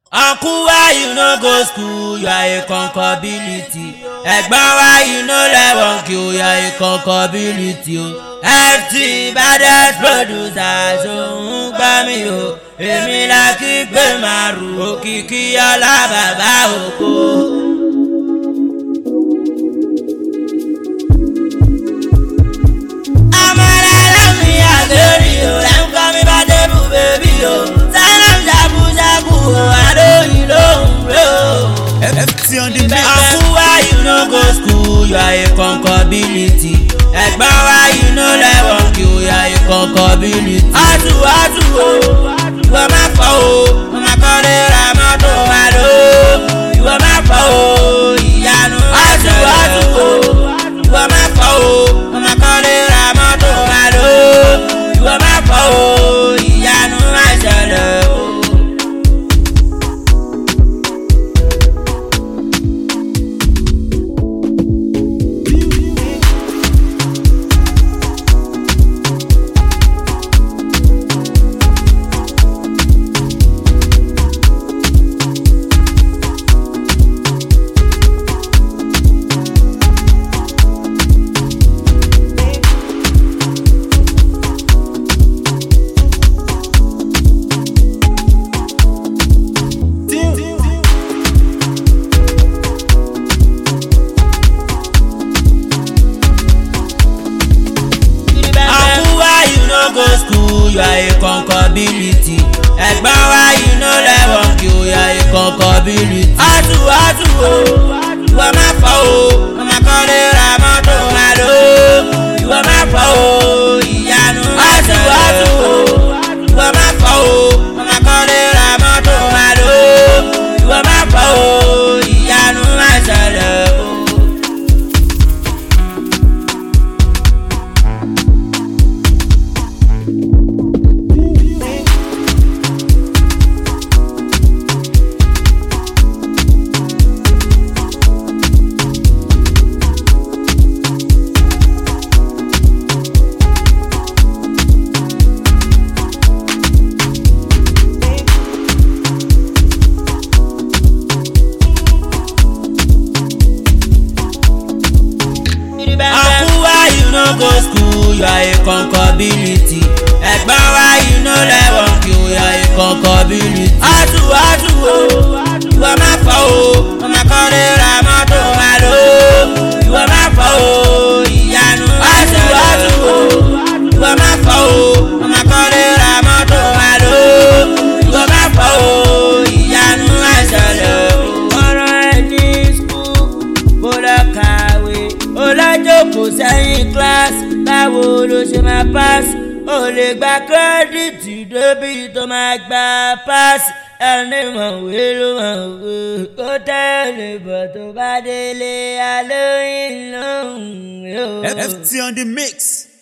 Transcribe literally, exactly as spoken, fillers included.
Uncle, why you no go school? You are a concability. Ẹ̀gbọ́n, why you no level Q? You are a concability. F T baddest producer ṣòun gbá mi o. Èmi la kí gbé màrú òkìkí ọlá bàbá ògo. Uncle, why you no go school? You are a concability. Ẹ̀gbọ́n, why you no level Q? You are a concability. Atu atu o, ìwọ má fọ́ o, ọmọ akọ́lé ra mọ́tò wa ló. Ìwọ má fọ́ o, ìyanu atu atu o, ìwọ má fọ́ o, ọmọ akọ́lé ra mọ́tò wa ló. Ìwọ má fọ́ o, ìyanu àṣẹlẹ̀ o. Go school, you are a concability. Ẹ̀gbọ́n, why you no level Q? You are a concability. Atu atu o, ìwọ má fọ́ o, ọmọ akọ́lé ra mọ́tò wa ló. Ìwọ má fọ́ o, ìyanu atu atu o, ìwọ má fọ́ o, ọmọ akọ́lé ra mọ́tò wa ló. Ìwọ má fọ́ o, ìyanu àṣẹlẹ̀ o. Uncle, why you no go school? You are a concability. Ẹ̀gbọ́n, why you no level Q? You are a concability. Atu atu o, ìwọ má fọ́ o, ọmọ akọ́lé ra mọ́tò wa ló. Ìwọ má fọ́ o, ìyanu atu atu o, ìwọ má fọ́ o, ọmọ akọ́lé ra mọ́tò wa ló. Ìwọ má fọ́ o, ìyanu àṣẹlẹ̀ o. Ọ̀rọ̀ ẹ̀ ní skul kó lọ kàwé. Ọlájókòó sẹ́yìn kíláàsì, báwo ló ṣe máa páàsì? O lè gba kírẹ́dìtì débi tó máa gba páàsì. Ẹni mọ̀wé ló mọ̀wé, kó tẹ̀lé bọ̀ tó bá délé alóyìn lóhùn. F T on the mix.